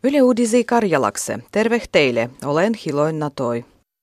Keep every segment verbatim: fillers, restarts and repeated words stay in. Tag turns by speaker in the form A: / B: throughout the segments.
A: Yle Uudisi Karjalakse. Terve teille, olen Hiloin Natoi.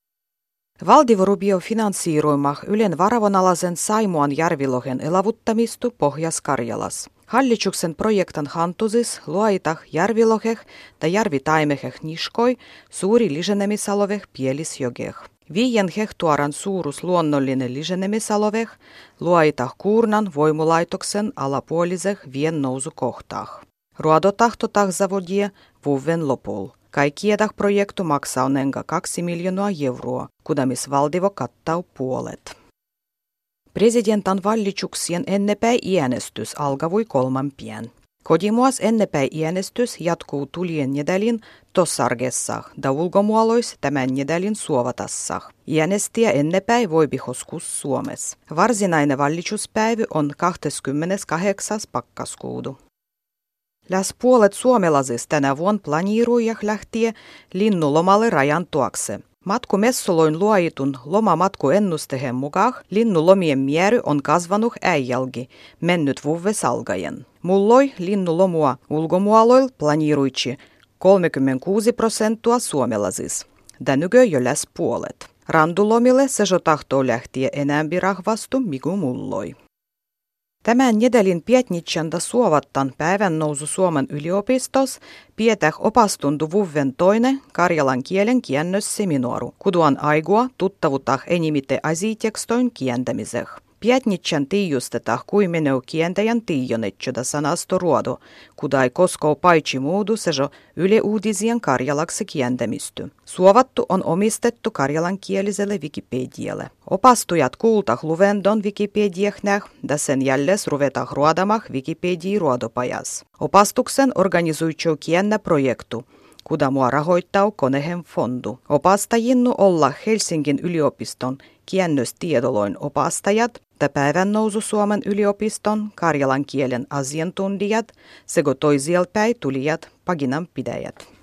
A: Valdivorubio finansiiruimah Ylen varavonalaisen Saimuan järvilohen elavuttamistu Pohjas-Karjalas. Hallituksen projektan hantusis luoitah järviloheh ja järvitaimeheh niskoi suuri lisenemisaloveh pielisjogeh. Viien hehtuaran suurus luonnollinen lisenemisaloveh luoitah Kuurnan voimulaitoksen alapuoliseh vien nousukohtah. Ruodotahtotah zavodie vuoden lopul. Kaikkietah projektu maksaa nenga kaksi miljoonaa euroa, kudamis valdivo kattau puolet. Presidentan vallichuksien ennepäi iänestys alkavui kolman pian. Kodimuas ennepäi iänestys jatkuu tulien nedälin tossargessah da ulkomuolois tämän nedälin suovatassah. Iänestiä ennepäi voibi hoskus Suomes. Varsinainen vallichuspäivy on kahdeskymmeneskahdeksas pakkaskuudu. Läs puolet suomalaisista tänä vuonna planiiruijah lähtiä linnulomalle rajan tuokse. Matku messuloin luojitun lomamatkuennustehen mukaan linnulomien määry on kasvanut äijälgi mennyt vuoves algaen. Mulloi linnulomua ulkomualoil planiiruitsi kolmekymmentäkuusi prosenttia suomalaisis. Tänykö jo läs puolet. Randulomille se jo tahtoo lähtiä enämpi rahvastu miku mulloi. Tämän nedälin pietnitsäntä suovattan päivän nousu Suomen yliopistos pietäh opastundu vuoden toinen karjalan kielen kiennösseminaaru, kuduan aigua tuttavutah enimite asitekstoin kientämiseh. Pietnitsän tiijustetah kuimeneu kientäjän tiijonetsuda sanasto ruodo, kudai koskoo paitsi muudu sejo Yle Uudisien karjalaksi kientämisty. Suovattu on omistettu karjalankieliselle Wikipedialle. Opastujat kuultah luvendon Wikipediahnäh ja sen jälles ruvetah ruodamah Wikipedii ruodopajas. Opastuksen organisuitsuu kiennä projektu, kuda mua rahoittau Konehen fondu. Opastajinnu olla Helsingin yliopiston kiennöstiedoloin opastajat ja päivän nousu Suomen yliopiston karjalan kielen asiantuntijat sekä toisielpäin tulijat paginanpidäjät.